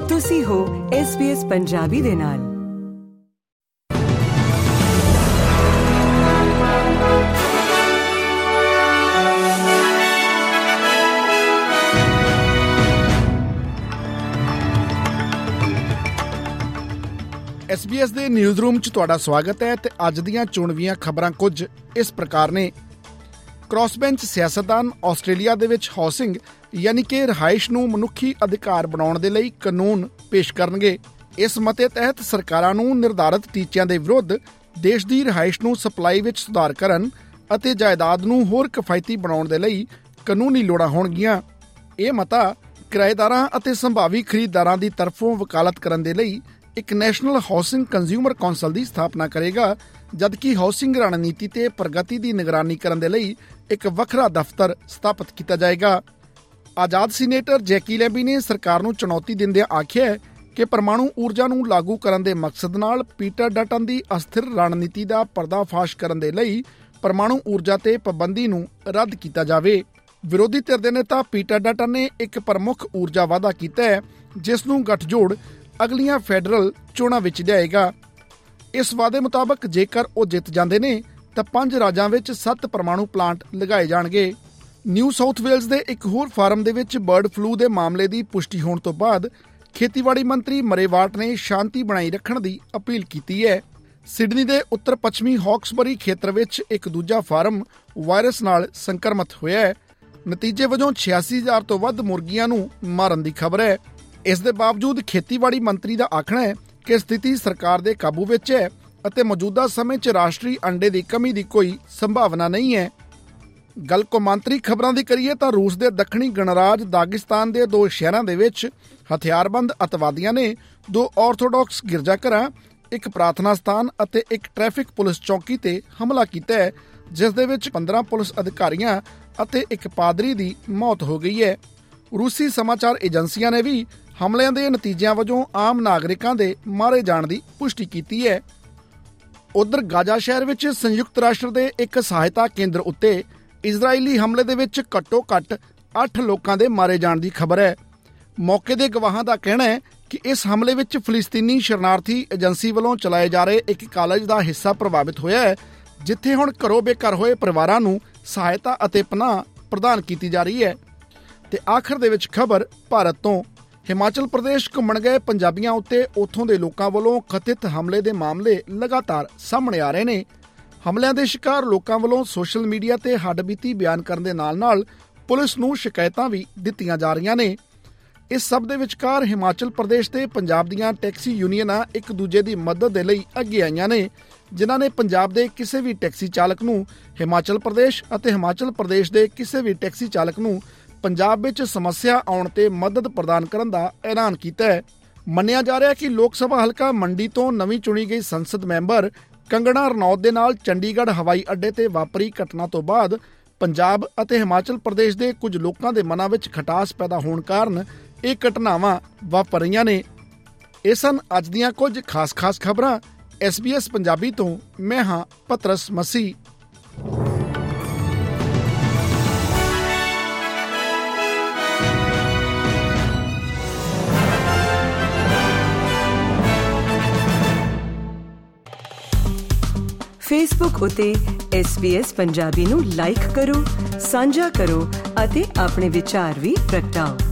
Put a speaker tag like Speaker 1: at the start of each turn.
Speaker 1: ਤੁਸੀਂ ਹੋ SBS ਪੰਜਾਬੀ ਦੇ ਨਾਲ।
Speaker 2: SBS ਦੇ ਨਿਊਜ਼ ਰੂਮ 'ਚ ਤੁਹਾਡਾ ਸਵਾਗਤ ਹੈ ਤੇ ਅੱਜ ਦੀਆਂ ਚੋਣਵੀਆਂ ਖਬਰਾਂ ਕੁਝ ਇਸ ਪ੍ਰਕਾਰ ਨੇ। ਕ੍ਰਾਸਬੈਂਚ ਸਿਆਸਤਦਾਨ ਆਸਟ੍ਰੇਲੀਆ ਦੇ ਵਿੱਚ ਹਾਊਸਿੰਗ ਯਾਨੀ ਕਿ ਰਿਹਾਇਸ਼ ਨੂੰ ਮਨੁੱਖੀ ਅਧਿਕਾਰ ਬਣਾਉਣ ਦੇ ਲਈ ਕਾਨੂੰਨ ਪੇਸ਼ ਕਰਨਗੇ। ਇਸ ਮਤੇ ਤਹਿਤ ਸਰਕਾਰਾਂ ਨੂੰ ਨਿਰਧਾਰਤ ਟੀਚਿਆਂ ਦੇ ਵਿਰੁੱਧ ਦੇਸ਼ ਦੀ ਰਿਹਾਇਸ਼ ਨੂੰ ਸਪਲਾਈ ਵਿੱਚ ਸੁਧਾਰ ਕਰਨ ਅਤੇ ਜਾਇਦਾਦ ਨੂੰ ਹੋਰ ਕਿਫਾਇਤੀ ਬਣਾਉਣ ਦੇ ਲਈ ਕਾਨੂੰਨੀ ਲੋੜਾਂ ਹੋਣਗੀਆਂ। ਇਹ ਮਤਾ ਕਿਰਾਏਦਾਰਾਂ ਅਤੇ ਸੰਭਾਵੀ ਖਰੀਦਦਾਰਾਂ ਦੀ ਤਰਫੋਂ ਵਕਾਲਤ ਕਰਨ ਦੇ ਲਈ ਇੱਕ ਨੈਸ਼ਨਲ ਹਾਊਸਿੰਗ ਕੰਜ਼ਿਊਮਰ ਕੌਂਸਲ ਦੀ ਸਥਾਪਨਾ ਕਰੇਗਾ, ਜਦਕਿ ਹਾਊਸਿੰਗ ਰਣਨੀਤੀ ਤੇ ਪ੍ਰਗਤੀ ਦੀ ਨਿਗਰਾਨੀ ਕਰਨ ਦੇ ਲਈ ਇੱਕ ਵੱਖਰਾ ਦਫ਼ਤਰ ਸਥਾਪਿਤ ਕੀਤਾ ਜਾਏਗਾ। ਆਜ਼ਾਦ ਸੀਨੇਟਰ ਜੈਕੀ ਲੈਬੀ ਨੇ ਸਰਕਾਰ ਨੂੰ ਚੁਣੌਤੀ ਦਿੰਦਿਆਂ ਆਖਿਆ ਕਿ ਪਰਮਾਣੂ ਊਰਜਾ ਨੂੰ ਲਾਗੂ ਕਰਨ ਦੇ ਮਕਸਦ ਨਾਲ ਪੀਟਰ ਡਟਨ ਦੀ ਅਸਥਿਰ ਰਣਨੀਤੀ ਦਾ ਪਰਦਾਫਾਸ਼ ਕਰਨ ਦੇ ਲਈ ਪਰਮਾਣੂ ਊਰਜਾ ਤੇ ਪਾਬੰਦੀ ਨੂੰ ਰੱਦ ਕੀਤਾ ਜਾਵੇ। ਵਿਰੋਧੀ ਧਿਰ ਦੇ ਨੇਤਾ ਪੀਟਰ ਡਟਨ ਨੇ ਇੱਕ ਪ੍ਰਮੁੱਖ ਊਰਜਾ ਵਾਅਦਾ ਕੀਤਾ ਹੈ, ਜਿਸ ਨੂੰ ਗੱਠਜੋੜ ਅਗਲੀਆਂ ਫੈਡਰਲ ਚੋਣਾਂ ਵਿੱਚ ਲਿਆਏਗਾ। ਇਸ ਵਾਅਦੇ ਮੁਤਾਬਕ ਜੇਕਰ ਉਹ ਜਿੱਤ ਜਾਂਦੇ ਨੇ ਤਾਂ 5 ਰਾਜਾਂ ਵਿੱਚ 7 ਪਰਮਾਣੂ ਪਲਾਂਟ ਲਗਾਏ ਜਾਣਗੇ। ਨਿਊ ਸਾਊਥ ਵੇਲਜ਼ ਦੇ ਇੱਕ ਹੋਰ ਫਾਰਮ ਦੇ ਵਿੱਚ ਬਰਡ ਫਲੂ ਦੇ ਮਾਮਲੇ ਦੀ ਪੁਸ਼ਟੀ ਹੋਣ ਤੋਂ ਬਾਅਦ ਖੇਤੀਬਾੜੀ ਮੰਤਰੀ ਮਰੇ ਵਾਟ ਨੇ ਸ਼ਾਂਤੀ ਬਣਾਈ ਰੱਖਣ ਦੀ ਅਪੀਲ ਕੀਤੀ ਹੈ। ਸਿਡਨੀ ਦੇ ਉੱਤਰ ਪੱਛਮੀ ਹੌਕਸਬਰੀ ਖੇਤਰ ਵਿੱਚ ਇੱਕ ਦੂਜਾ ਫਾਰਮ ਵਾਇਰਸ ਨਾਲ ਸੰਕਰਮਿਤ ਹੋਇਆ ਹੈ। ਨਤੀਜੇ ਵਜੋਂ 86,000 ਤੋਂ ਵੱਧ ਮੁਰਗੀਆਂ ਨੂੰ ਮਾਰਨ ਦੀ ਖਬਰ ਹੈ। ਇਸ ਦੇ ਬਾਵਜੂਦ ਖੇਤੀਬਾੜੀ ਮੰਤਰੀ ਦਾ ਆਖਣਾ ਹੈ ਕਿ ਸਥਿਤੀ ਸਰਕਾਰ ਦੇ ਕਾਬੂ ਵਿੱਚ ਹੈ ਅਤੇ ਮੌਜੂਦਾ ਸਮੇਂ 'ਚ ਰਾਸ਼ਟਰੀ ਅੰਡੇ ਦੀ ਕਮੀ ਦੀ ਕੋਈ ਸੰਭਾਵਨਾ ਨਹੀਂ ਹੈ। ਗੱਲ ਕੌਮਾਂਤਰੀ ਖਬਰਾਂ ਦੀ ਕਰੀਏ ਤਾਂ ਰੂਸ ਦੇ ਦੱਖਣੀ ਗਣਰਾਜ ਦਾਗਿਸਤਾਨ ਦੇ 2 ਸ਼ਹਿਰਾਂ ਦੇ ਵਿੱਚ ਹਥਿਆਰਬੰਦ ਅੱਤਵਾਦੀਆਂ ਨੇ 2 ਆਰਥੋਡਾਕਸ ਗਿਰਜਾਘਰਾਂ, ਇੱਕ ਪ੍ਰਾਰਥਨਾ ਸਥਾਨ ਅਤੇ ਇੱਕ ਟ੍ਰੈਫਿਕ ਪੁਲਿਸ ਚੌਕੀ ਤੇ ਹਮਲਾ ਕੀਤਾ ਹੈ, ਜਿਸ ਦੇ ਵਿੱਚ 15 ਪੁਲਿਸ ਅਧਿਕਾਰੀਆਂ ਅਤੇ ਇੱਕ ਪਾਦਰੀ ਦੀ ਮੌਤ ਹੋ ਗਈ ਹੈ। ਰੂਸੀ ਸਮਾਚਾਰ ਏਜੰਸੀਆਂ ਨੇ ਵੀ ਹਮਲਿਆਂ ਦੇ ਨਤੀਜਿਆਂ ਵਜੋਂ ਆਮ ਨਾਗਰਿਕਾਂ ਦੇ ਮਾਰੇ ਜਾਣ ਦੀ ਪੁਸ਼ਟੀ ਕੀਤੀ ਹੈ। ਉਧਰ ਗਾਜ਼ਾ ਸ਼ਹਿਰ ਵਿੱਚ ਸੰਯੁਕਤ ਰਾਸ਼ਟਰ ਦੇ ਇੱਕ ਸਹਾਇਤਾ ਕੇਂਦਰ ਉੱਤੇ ਇਜ਼ਰਾਈਲੀ ਹਮਲੇ ਦੇ ਵਿੱਚ ਘੱਟੋ-ਘੱਟ 8 ਲੋਕਾਂ ਦੇ ਮਾਰੇ ਜਾਣ ਦੀ ਖਬਰ ਹੈ। ਮੌਕੇ ਦੇ ਗਵਾਹਾਂ ਦਾ ਕਹਿਣਾ ਹੈ ਕਿ ਇਸ ਹਮਲੇ ਵਿੱਚ ਫਲਸਤੀਨੀ ਸ਼ਰਨਾਰਥੀ ਏਜੰਸੀ ਵੱਲੋਂ ਚਲਾਏ ਜਾ ਰਹੇ ਇੱਕ ਕਾਲਜ ਦਾ ਹਿੱਸਾ ਪ੍ਰਭਾਵਿਤ ਹੋਇਆ ਹੈ, ਜਿੱਥੇ ਹੁਣ ਘਰੋਂ ਬੇਘਰ ਹੋਏ ਪਰਿਵਾਰਾਂ ਨੂੰ ਸਹਾਇਤਾ ਅਤੇ ਪਨਾਹ ਪ੍ਰਦਾਨ ਕੀਤੀ ਜਾ ਰਹੀ ਹੈ। ਤੇ ਆਖਰ ਦੇ ਵਿੱਚ ਖਬਰ ਭਾਰਤ ਤੋਂ। ਹਿਮਾਚਲ ਪ੍ਰਦੇਸ਼ ਘੁੰਮਣ ਗਏ ਪੰਜਾਬੀਆਂ ਉੱਤੇ ਉੱਥੋਂ ਦੇ ਲੋਕਾਂ ਵੱਲੋਂ ਕਥਿਤ ਹਮਲੇ ਦੇ ਮਾਮਲੇ ਲਗਾਤਾਰ ਸਾਹਮਣੇ ਆ ਰਹੇ ਨੇ। ਹਮਲਿਆਂ ਦੇ ਸ਼ਿਕਾਰ ਲੋਕਾਂ ਵੱਲੋਂ ਸੋਸ਼ਲ ਮੀਡੀਆ ਤੇ ਹੱਡਬੀਤੀ ਬਿਆਨ ਕਰਨ ਦੇ ਨਾਲ-ਨਾਲ ਪੁਲਿਸ ਨੂੰ ਸ਼ਿਕਾਇਤਾਂ ਵੀ ਦਿੱਤੀਆਂ ਜਾ ਰਹੀਆਂ ਨੇ। ਇਸ ਸਭ ਦੇ ਵਿਚਕਾਰ ਹਿਮਾਚਲ ਪ੍ਰਦੇਸ਼ ਤੇ ਪੰਜਾਬ ਦੀਆਂ ਟੈਕਸੀ ਯੂਨੀਅਨਾਂ ਇੱਕ ਦੂਜੇ ਦੀ ਮਦਦ ਦੇ ਲਈ ਅੱਗੇ ਆਈਆਂ ਨੇ, ਜਿਨ੍ਹਾਂ ਨੇ ਪੰਜਾਬ ਦੇ ਕਿਸੇ ਵੀ ਟੈਕਸੀ ਚਾਲਕ ਨੂੰ ਹਿਮਾਚਲ ਪ੍ਰਦੇਸ਼ ਅਤੇ ਹਿਮਾਚਲ ਪ੍ਰਦੇਸ਼ ਦੇ ਕਿਸੇ ਵੀ ਟੈਕਸੀ ਚਾਲਕ ਨੂੰ ਪੰਜਾਬ ਵਿੱਚ ਸਮੱਸਿਆ ਆਉਣ ਤੇ ਮਦਦ ਪ੍ਰਦਾਨ ਕਰਨ ਦਾ ਐਲਾਨ ਕੀਤਾ ਹੈ। ਮੰਨਿਆ ਜਾ ਰਿਹਾ ਕਿ ਲੋਕ ਸਭਾ ਹਲਕਾ ਮੰਡੀ ਤੋਂ ਨਵੀਂ ਚੁਣੀ ਗਈ ਸੰਸਦ ਮੈਂਬਰ ਕੰਗਣਾ ਰਣੌਤ ਦੇ ਨਾਲ ਚੰਡੀਗੜ੍ਹ ਹਵਾਈ ਅੱਡੇ ਤੇ ਵਾਪਰੀ ਘਟਨਾ ਤੋਂ ਬਾਅਦ ਪੰਜਾਬ ਅਤੇ ਹਿਮਾਚਲ ਪ੍ਰਦੇਸ਼ ਦੇ ਕੁਝ ਲੋਕਾਂ ਦੇ ਮਨਾਂ ਵਿੱਚ ਖਟਾਸ ਪੈਦਾ ਹੋਣ ਕਾਰਨ ਇਹ ਘਟਨਾਵਾਂ ਵਾਪਰ ਰਹੀਆਂ ਨੇ। ਇਹ ਸਨ ਅੱਜ ਦੀਆਂ ਕੁਝ ਖਾਸ ਖਬਰਾਂ। SBS ਪੰਜਾਬੀ ਤੋਂ ਮੈਂ ਹਾਂ ਪਤਰਸ ਮਸੀਹ।
Speaker 1: ਫੇਸਬੁੱਕ ਉਤੇ SBS ਪੰਜਾਬੀ ਨੂੰ ਲਾਈਕ ਕਰੋ, ਸਾਂਝਾ ਕਰੋ ਅਤੇ ਆਪਣੇ ਵਿਚਾਰ ਵੀ ਪ੍ਰਗਟਾਓ।